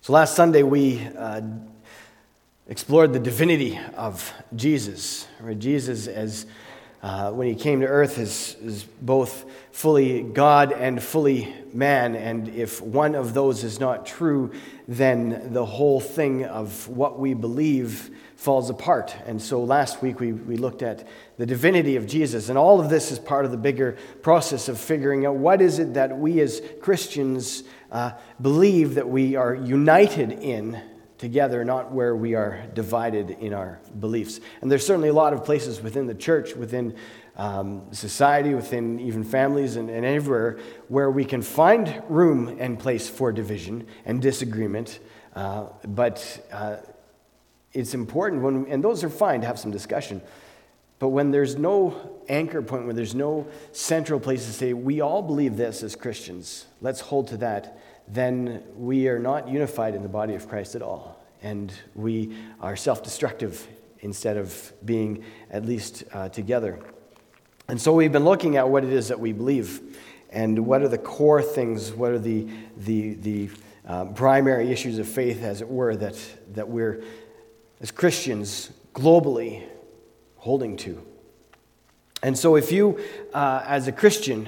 So last Sunday we explored the divinity of Jesus. Right? Jesus, as when he came to earth, is both fully God and fully man. And if one of those is not true, then the whole thing of what we believe falls apart. And so last week we looked at the divinity of Jesus. And all of this is part of the bigger process of figuring out what is it that we as Christians believe that we are united in together, not where we are divided in our beliefs. And there's certainly a lot of places within the church, within society, within even families and everywhere where we can find room and place for division and disagreement. But it's important, and those are fine to have some discussion, but when there's no anchor point, when there's no central place to say, we all believe this as Christians, let's hold to that, then we are not unified in the body of Christ at all. And we are self-destructive instead of being at least together. And so we've been looking at what it is that we believe and what are the core things, what are the primary issues of faith, as it were, that we're, as Christians, globally holding to. And so if you, as a Christian,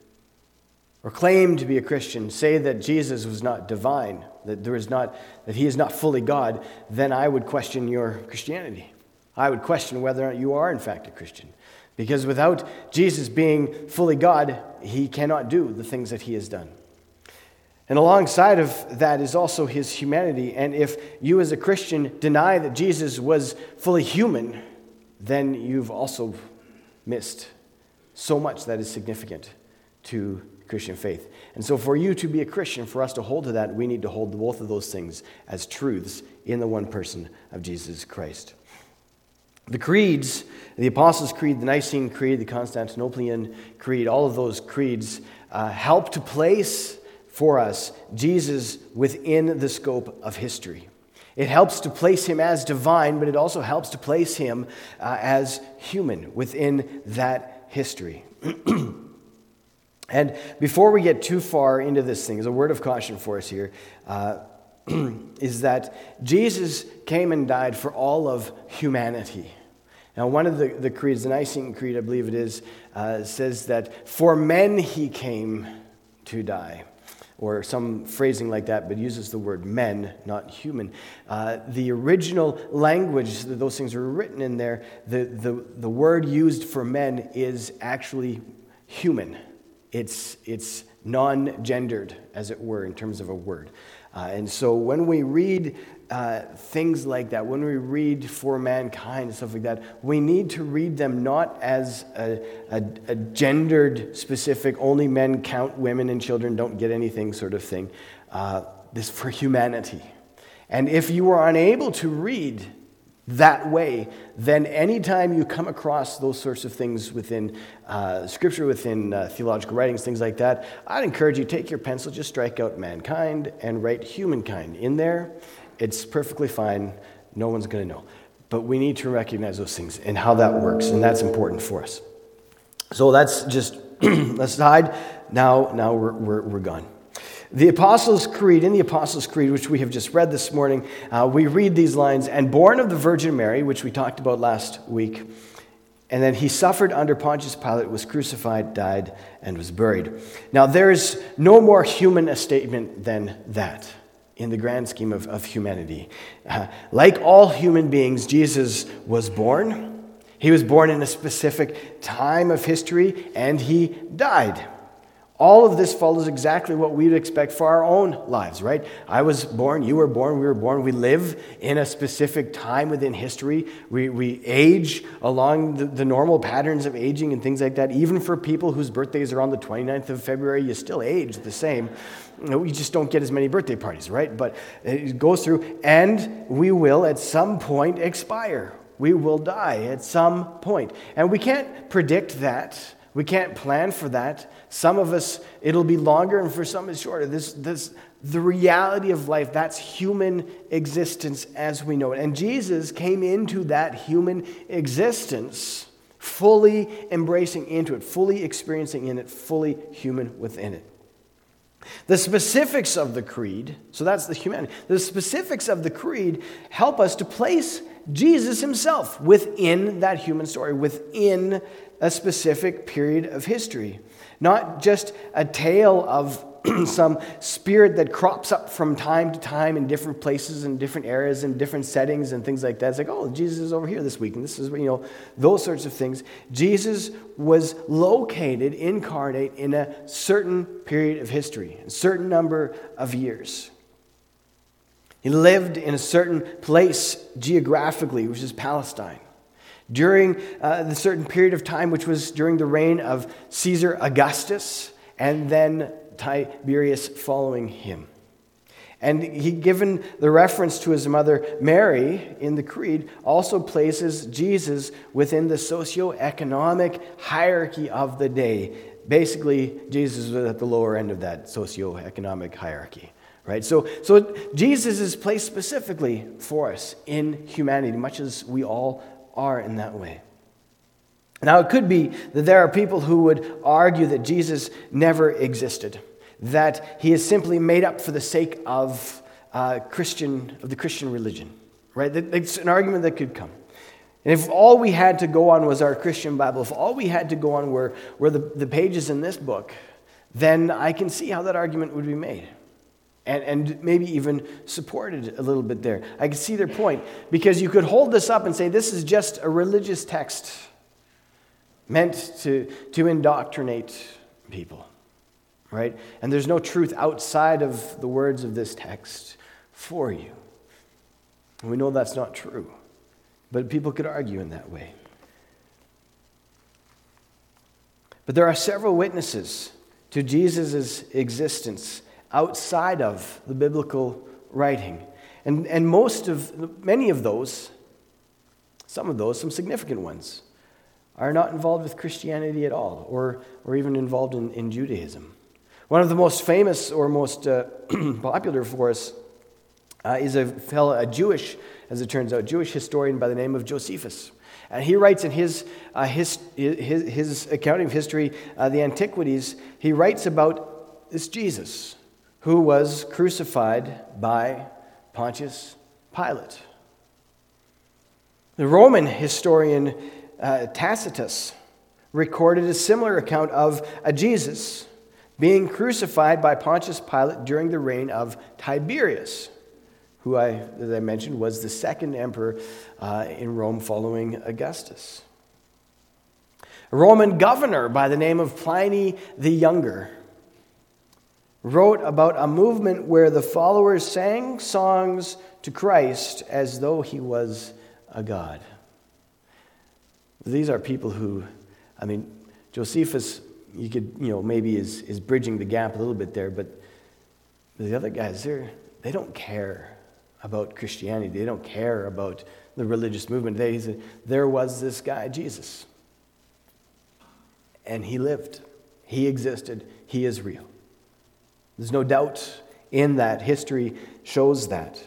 or claim to be a Christian, say that Jesus was not divine, that he is not fully God, then I would question your Christianity. I would question whether or not you are in fact a Christian. Because without Jesus being fully God, he cannot do the things that he has done. And alongside of that is also his humanity. And if you as a Christian deny that Jesus was fully human, then you've also missed so much that is significant to Christian faith. And so for you to be a Christian, for us to hold to that, we need to hold both of those things as truths in the one person of Jesus Christ. The creeds, the Apostles' Creed, the Nicene Creed, the Constantinopolitan Creed, all of those creeds help to place for us Jesus within the scope of history. It helps to place him as divine, but it also helps to place him as human within that history. And before we get too far into this thing, as a word of caution for us here, is that Jesus came and died for all of humanity. Now, one of the creeds, the Nicene Creed, I believe it is, says that for men he came to die, or some phrasing like that, but uses the word men, not human. The original language that those things were written in there, the word used for men is actually human. It's non-gendered, as it were, in terms of a word. And so when we read things like that, when we read for mankind and stuff like that, we need to read them not as a gendered specific, only men count, women and children don't get anything sort of thing. This for humanity. And if you are unable to read that way, then anytime you come across those sorts of things within Scripture, within theological writings, things like that, I'd encourage you to take your pencil, just strike out mankind and write humankind in there. It's perfectly fine. No one's going to know. But we need to recognize those things and how that works, and that's important for us. So that's just aside. Now we're gone. The Apostles' Creed, in the Apostles' Creed, which we have just read this morning, we read these lines, and born of the Virgin Mary, which we talked about last week, and then he suffered under Pontius Pilate, was crucified, died, and was buried. Now, there's no more human a statement than that in the grand scheme of humanity. Like all human beings, Jesus was born. He was born in a specific time of history, and he died. All of this follows exactly what we'd expect for our own lives, right? I was born, you were born, we were born. We live in a specific time within history. We age along the normal patterns of aging and things like that. Even for people whose birthdays are on the 29th of February, you still age the same. We just don't get as many birthday parties, right? But it goes through, and we will at some point expire. We will die at some point. And we can't predict that. We can't plan for that. Some of us, it'll be longer, and for some it's shorter. The reality of life, that's human existence as we know it. And Jesus came into that human existence, fully embracing into it, fully experiencing in it, fully human within it. The specifics of the creed, so that's the humanity. The specifics of the creed help us to place Jesus himself within that human story, within a specific period of history. Not just a tale of some spirit that crops up from time to time in different places and different areas and different settings and things like that. It's like, oh, Jesus is over here this week, and this is, those sorts of things. Jesus was located, incarnate, in a certain period of history, a certain number of years. He lived in a certain place geographically, which is Palestine, during the certain period of time, which was during the reign of Caesar Augustus, and then Tiberius following him. And he, given the reference to his mother Mary in the creed, also places Jesus within the socioeconomic hierarchy of the day. Basically, Jesus was at the lower end of that socioeconomic hierarchy. Right? So Jesus is placed specifically for us in humanity, much as we all are in that way. Now, it could be that there are people who would argue that Jesus never existed, that he is simply made up for the sake of the Christian religion. Right? It's an argument that could come. And if all we had to go on was our Christian Bible, if all we had to go on were the pages in this book, then I can see how that argument would be made. And maybe even supported a little bit there. I can see their point. Because you could hold this up and say, this is just a religious text meant to indoctrinate people. Right? And there's no truth outside of the words of this text for you. And we know that's not true. But people could argue in that way. But there are several witnesses to Jesus' existence outside of the biblical writing. And many of those, some significant ones, are not involved with Christianity at all, or even involved in Judaism. One of the most famous or most popular for us is a Jewish, as it turns out, Jewish historian by the name of Josephus. And he writes in his accounting of history, the Antiquities, he writes about this Jesus, who was crucified by Pontius Pilate. The Roman historian Tacitus recorded a similar account of a Jesus being crucified by Pontius Pilate during the reign of Tiberius, who, as I mentioned, was the second emperor in Rome following Augustus. A Roman governor by the name of Pliny the Younger wrote about a movement where the followers sang songs to Christ as though he was a god. These are people who, Josephus, you could, maybe is bridging the gap a little bit there, but the other guys, they don't care about Christianity. They don't care about the religious movement. There was this guy, Jesus. And he lived. He existed. He is real. There's no doubt in that. History shows that.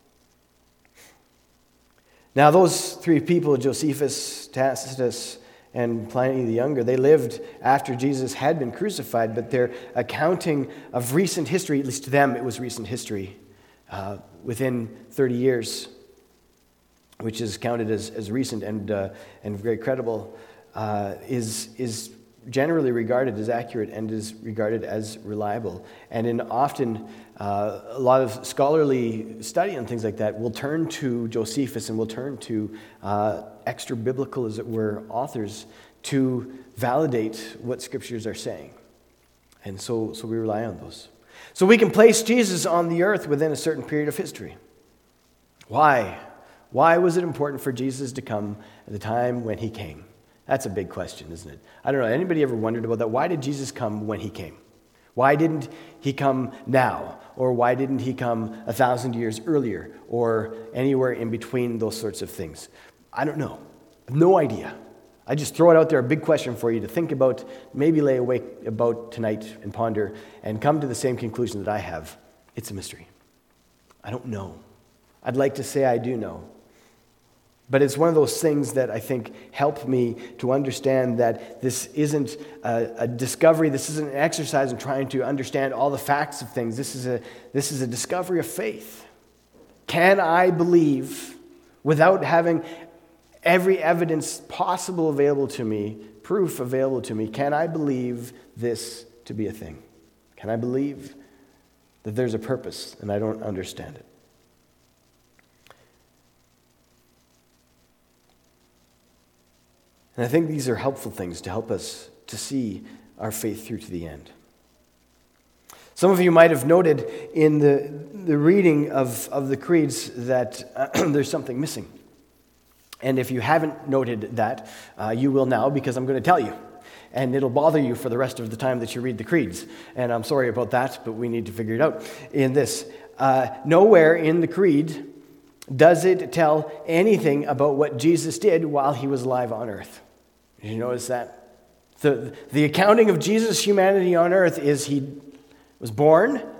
Now, those three people, Josephus, Tacitus, and Pliny the Younger, they lived after Jesus had been crucified, but their accounting of recent history, at least to them, it was recent history, within 30 years, which is counted as recent and very credible, is generally regarded as accurate and is regarded as reliable. And in often a lot of scholarly study and things like that will turn to Josephus and will turn to extra biblical, as it were, authors to validate what scriptures are saying. And so we rely on those. So we can place Jesus on the earth within a certain period of history. Why? Why was it important for Jesus to come at the time when he came? That's a big question, isn't it? I don't know. Anybody ever wondered about that? Why did Jesus come when he came? Why didn't he come now? Or why didn't he come 1,000 years earlier? Or anywhere in between those sorts of things? I don't know. I have no idea. I just throw it out there, a big question for you to think about, maybe lay awake about tonight and ponder, and come to the same conclusion that I have. It's a mystery. I don't know. I'd like to say I do know. But it's one of those things that I think help me to understand that this isn't a discovery, this isn't an exercise in trying to understand all the facts of things. This is a discovery of faith. Can I believe without having every evidence possible available to me, proof available to me, can I believe this to be a thing? Can I believe that there's a purpose and I don't understand it? And I think these are helpful things to help us to see our faith through to the end. Some of you might have noted in the reading of the creeds that there's something missing. And if you haven't noted that, you will now, because I'm going to tell you. And it'll bother you for the rest of the time that you read the creeds. And I'm sorry about that, but we need to figure it out in this. Nowhere in the creed does it tell anything about what Jesus did while he was alive on earth. Did you notice that? The accounting of Jesus' humanity on earth is he was born, and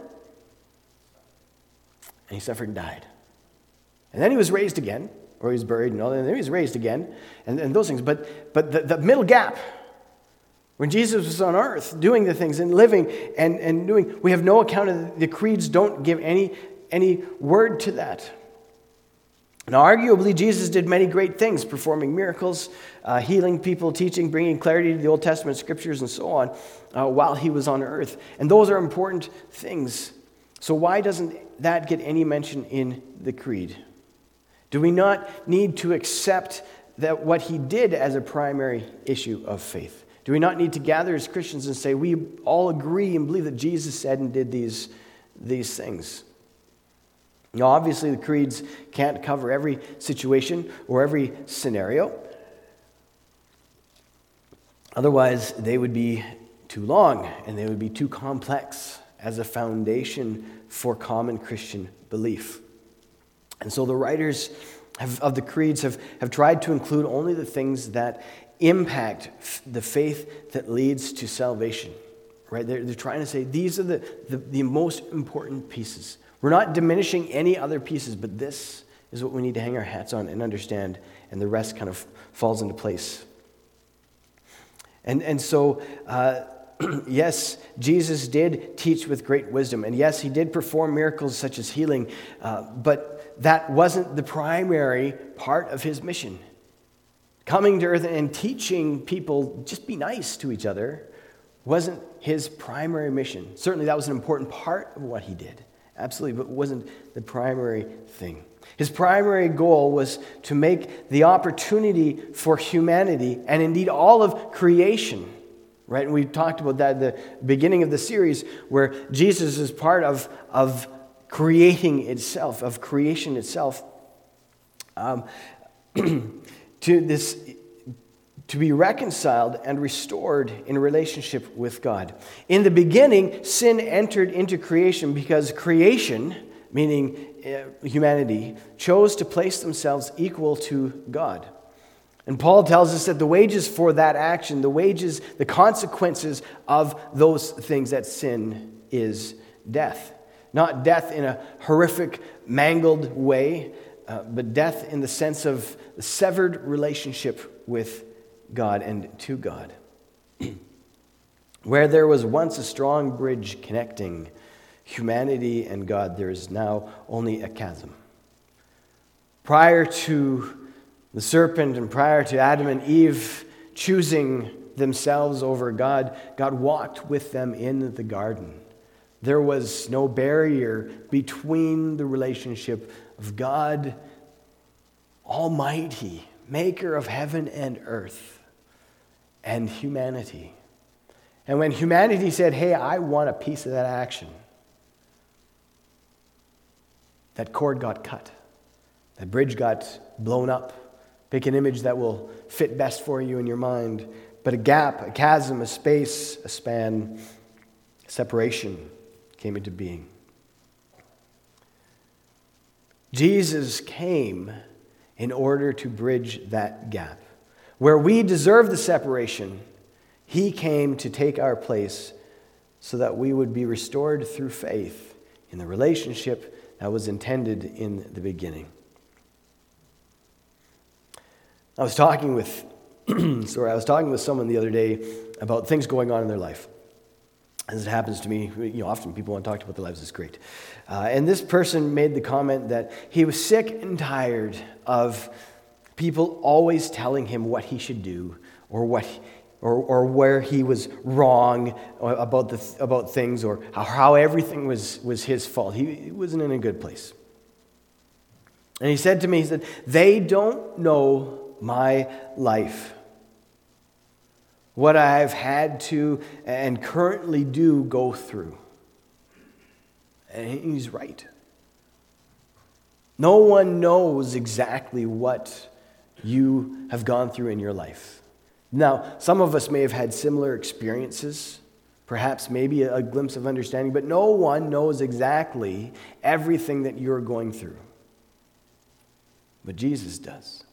he suffered and died. And then he was raised again, or he was buried and all that, and then he was raised again, and those things. But the middle gap, when Jesus was on earth doing the things and living and doing, we have no account of it. The creeds don't give any word to that. Now, arguably, Jesus did many great things, performing miracles, healing people, teaching, bringing clarity to the Old Testament scriptures, and so on, while he was on earth. And those are important things. So why doesn't that get any mention in the creed? Do we not need to accept that what he did as a primary issue of faith? Do we not need to gather as Christians and say, we all agree and believe that Jesus said and did these things? Now, obviously, the creeds can't cover every situation or every scenario. Otherwise, they would be too long and they would be too complex as a foundation for common Christian belief. And so the writers of the creeds have tried to include only the things that impact the faith that leads to salvation. Right? They're trying to say these are the most important pieces. We're not diminishing any other pieces, but this is what we need to hang our hats on and understand, and the rest kind of falls into place. And so, yes, Jesus did teach with great wisdom, and yes, he did perform miracles such as healing, but that wasn't the primary part of his mission. Coming to earth and teaching people just be nice to each other wasn't his primary mission. Certainly that was an important part of what he did. Absolutely, but it wasn't the primary thing. His primary goal was to make the opportunity for humanity, and indeed all of creation, right? And we talked about that at the beginning of the series, where Jesus is part of creating itself, of creation itself, to be reconciled and restored in relationship with God. In the beginning, sin entered into creation because creation, meaning humanity, chose to place themselves equal to God. And Paul tells us that the wages for that action, the consequences of those things, that sin, is death. Not death in a horrific, mangled way, but death in the sense of the severed relationship with God and to God. Where there was once a strong bridge connecting humanity and God, there is now only a chasm. Prior to the serpent and prior to Adam and Eve choosing themselves over God, God walked with them in the garden. There was no barrier between the relationship of God Almighty, maker of heaven and earth, and humanity. And when humanity said, hey, I want a piece of that action, that cord got cut. That bridge got blown up. Pick an image that will fit best for you in your mind. But a gap, a chasm, a space, a span, separation came into being. Jesus came in order to bridge that gap. Where we deserve the separation, he came to take our place so that we would be restored through faith in the relationship that was intended in the beginning. I was talking with someone the other day about things going on in their life. As it happens to me, often people want to talk about their lives. It's great. And this person made the comment that he was sick and tired of people always telling him what he should do or where he was wrong about things, or how everything was his fault. He wasn't in a good place. And he said to me, they don't know my life. What I've had to and currently do go through. And he's right. No one knows exactly what you have gone through in your life. Now, some of us may have had similar experiences, perhaps maybe a glimpse of understanding, but no one knows exactly everything that you're going through. But Jesus does.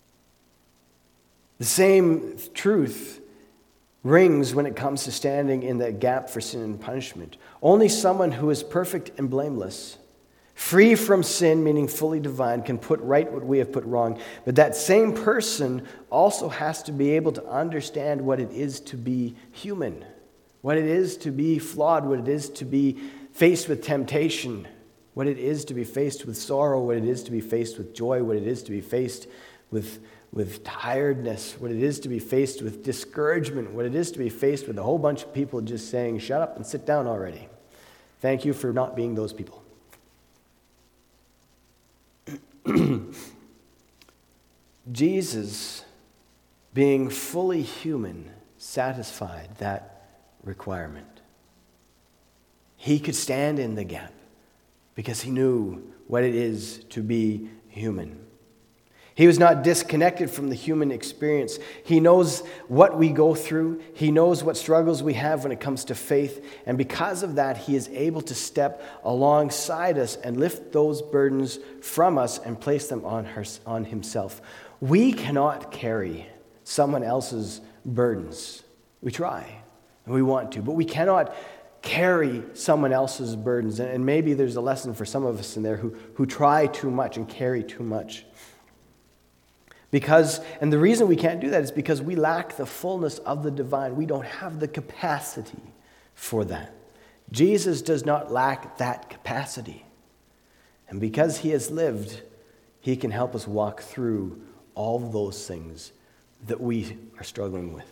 The same truth rings when it comes to standing in that gap for sin and punishment. Only someone who is perfect and blameless, free from sin, meaning fully divine, can put right what we have put wrong. But that same person also has to be able to understand what it is to be human, what it is to be flawed, what it is to be faced with temptation, what it is to be faced with sorrow, what it is to be faced with joy, what it is to be faced with tiredness, what it is to be faced with discouragement, what it is to be faced with a whole bunch of people just saying, shut up and sit down already. Thank you for not being those people. Jesus, being fully human, satisfied that requirement. He could stand in the gap because he knew what it is to be human. He was not disconnected from the human experience. He knows what we go through. He knows what struggles we have when it comes to faith. And because of that, he is able to step alongside us and lift those burdens from us and place them on himself. We cannot carry someone else's burdens. We try, and we want to, but we cannot carry someone else's burdens. And maybe there's a lesson for some of us in there who try too much and carry too much. And the reason we can't do that is because we lack the fullness of the divine. We don't have the capacity for that. Jesus does not lack that capacity. And because he has lived, he can help us walk through all of those things that we are struggling with.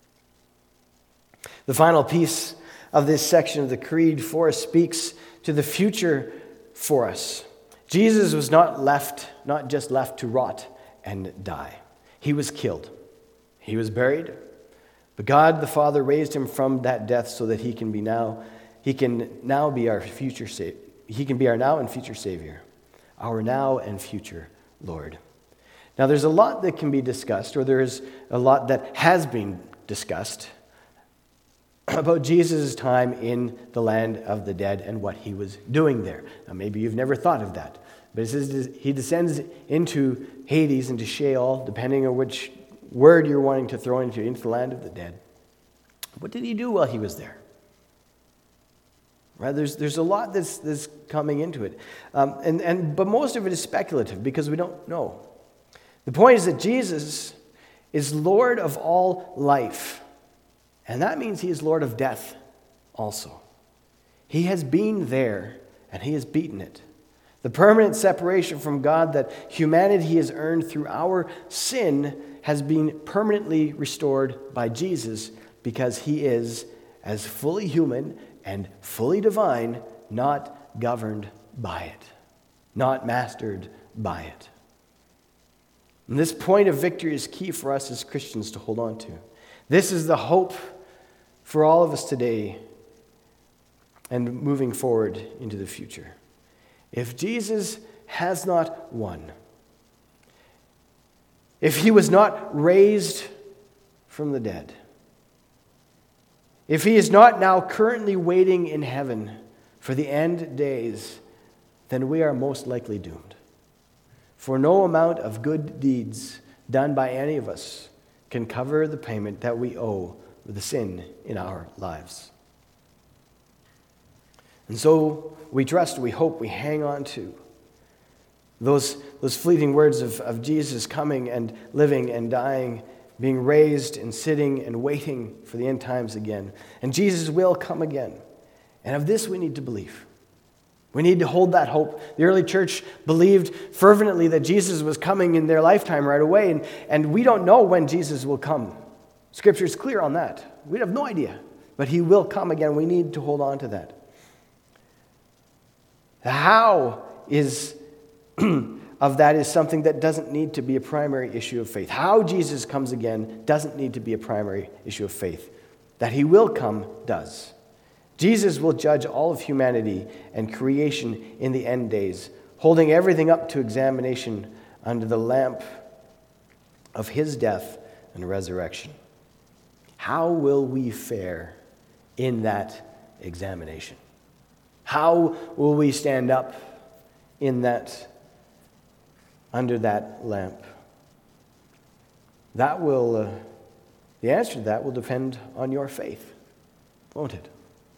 The final piece of this section of the Creed for us speaks to the future for us. Jesus was not just left to rot and die. He was killed. He was buried. But God the Father raised him from that death so that he can now be our future Savior. He can be our now and future Savior, our now and future Lord. Now there's a lot that can be discussed, or there's a lot that has been discussed about Jesus' time in the land of the dead and what he was doing there. Now maybe you've never thought of that. But it says he descends into Hades, into Sheol, depending on which word you're wanting to throw into the land of the dead. What did he do while he was there? Right? There's a lot that's coming into it. But most of it is speculative because we don't know. The point is that Jesus is Lord of all life. And that means he is Lord of death also. He has been there and he has beaten it. The permanent separation from God that humanity has earned through our sin has been permanently restored by Jesus because he is, as fully human and fully divine, not governed by it, not mastered by it. And this point of victory is key for us as Christians to hold on to. This is the hope for all of us today and moving forward into the future. If Jesus has not won, if he was not raised from the dead, if he is not now currently waiting in heaven for the end days, then we are most likely doomed. For no amount of good deeds done by any of us can cover the payment that we owe for the sin in our lives. And so we trust, we hope, we hang on to those those fleeting words of Jesus coming and living and dying, being raised and sitting and waiting for the end times again. And Jesus will come again. And of this we need to believe. We need to hold that hope. The early church believed fervently that Jesus was coming in their lifetime right away, and we don't know when Jesus will come. Scripture is clear on that. We have no idea, but he will come again. We need to hold on to that. The how of that is something that doesn't need to be a primary issue of faith. How Jesus comes again doesn't need to be a primary issue of faith. That he will come does. Jesus will judge all of humanity and creation in the end days, holding everything up to examination under the lamp of his death and resurrection. How will we fare in that examination? How will we stand up in that, under that lamp? The answer to that will depend on your faith, won't it?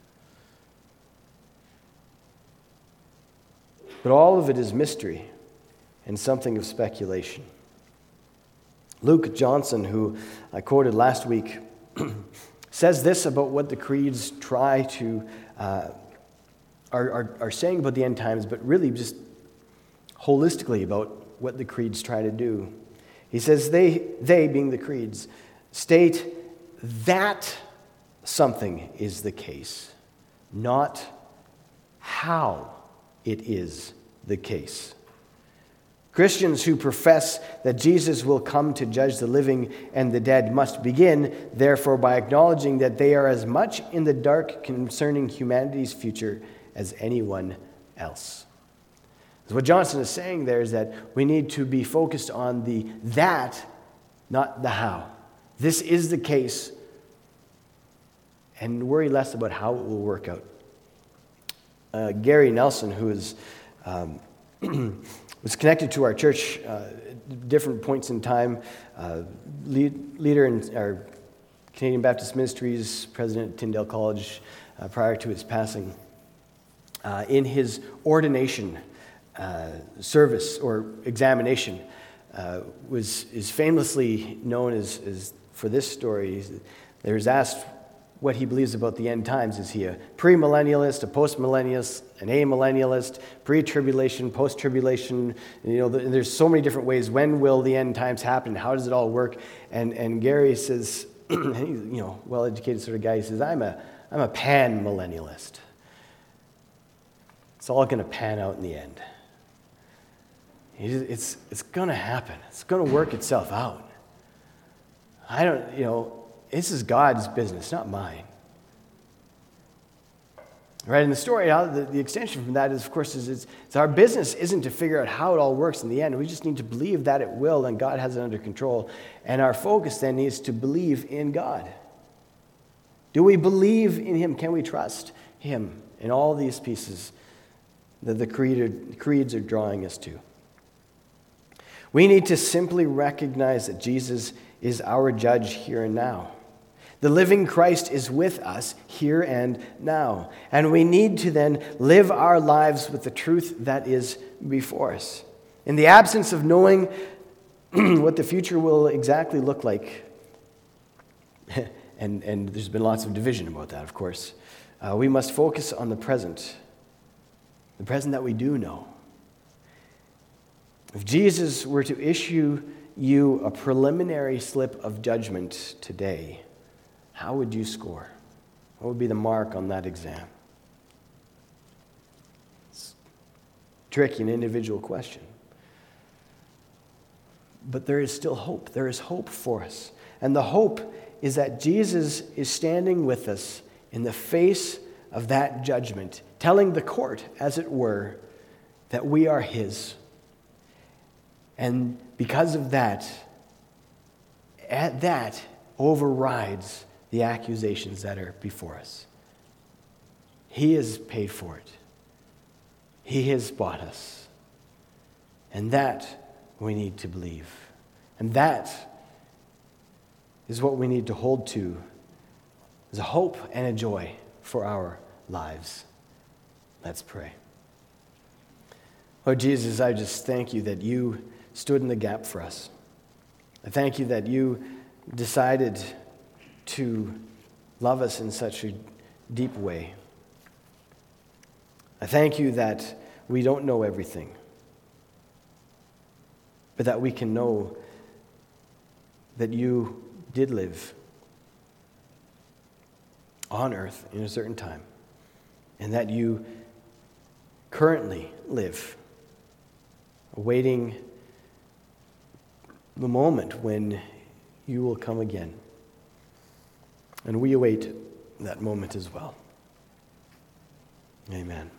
But all of it is mystery and something of speculation. Luke Johnson, who I quoted last week, says this about what the creeds try to are saying about the end times, but really just holistically about what the creeds try to do. He says they being the creeds, state that something is the case, not how it is the case. Christians who profess that Jesus will come to judge the living and the dead must begin, therefore, by acknowledging that they are as much in the dark concerning humanity's future as anyone else. So what Johnson is saying there is that we need to be focused on the that, not the how. This is the case, and worry less about how it will work out. Gary Nelson, who is was connected to our church at different points in time, leader in our Canadian Baptist Ministries, president at Tyndale College prior to his passing. In his ordination service or examination, is famously known as for this story. There is asked what he believes about the end times. Is he a premillennialist, a postmillennialist, an amillennialist, pre-tribulation, post-tribulation? There's so many different ways. When will the end times happen? How does it all work? And Gary says, he's well-educated sort of guy. He says, I'm a pan-millennialist. It's all going to pan out in the end. It's going to happen. It's going to work itself out. This is God's business, not mine. Right? And the story, the extension from that is, of course, it's our business isn't to figure out how it all works in the end. We just need to believe that it will, and God has it under control. And our focus then needs to believe in God. Do we believe in him? Can we trust him in all these pieces that the creeds are drawing us to? We need to simply recognize that Jesus is our judge here and now. The living Christ is with us here and now. And we need to then live our lives with the truth that is before us. In the absence of knowing what the future will exactly look like, and there's been lots of division about that, of course, we must focus on the present that we do know. If Jesus were to issue you a preliminary slip of judgment today, how would you score? What would be the mark on that exam? It's tricky, an individual question. But there is still hope. There is hope for us. And the hope is that Jesus is standing with us in the face of that judgment, telling the court, as it were, that we are his. And because of that, that overrides the accusations that are before us. He has paid for it. He has bought us. And that we need to believe. And that is what we need to hold to as a hope and a joy for our lives. Let's pray. Oh, Jesus, I just thank you that you stood in the gap for us. I thank you that you decided to love us in such a deep way. I thank you that we don't know everything, but that we can know that you did live on earth in a certain time, and that you currently live, awaiting the moment when you will come again. And we await that moment as well. Amen.